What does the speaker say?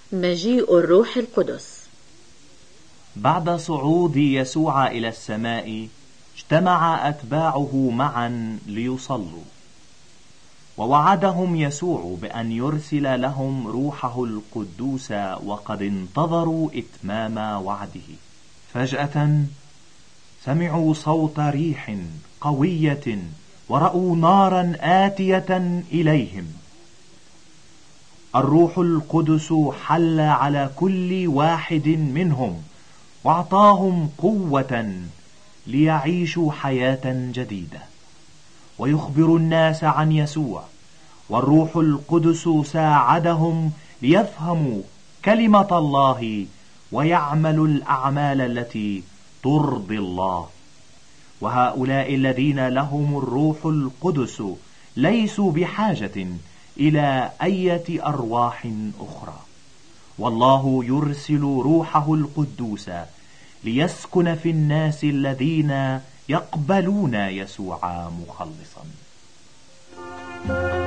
مجيء الروح القدس. بعد صعود يسوع إلى السماء اجتمع أتباعه معا ليصلوا، ووعدهم يسوع بأن يرسل لهم روحه القدوس، وقد انتظروا إتمام وعده. فجأة سمعوا صوت ريح قوية ورأوا نارا آتية إليهم. الروح القدس حل على كل واحد منهم وأعطاهم قوة ليعيشوا حياة جديدة ويخبروا الناس عن يسوع. والروح القدس ساعدهم ليفهموا كلمة الله ويعملوا الأعمال التي ترضي الله. وهؤلاء الذين لهم الروح القدس ليسوا بحاجة إلى أي أرواح أخرى، والله يرسل روحه القدوس ليسكن في الناس الذين يقبلون يسوع مخلصا.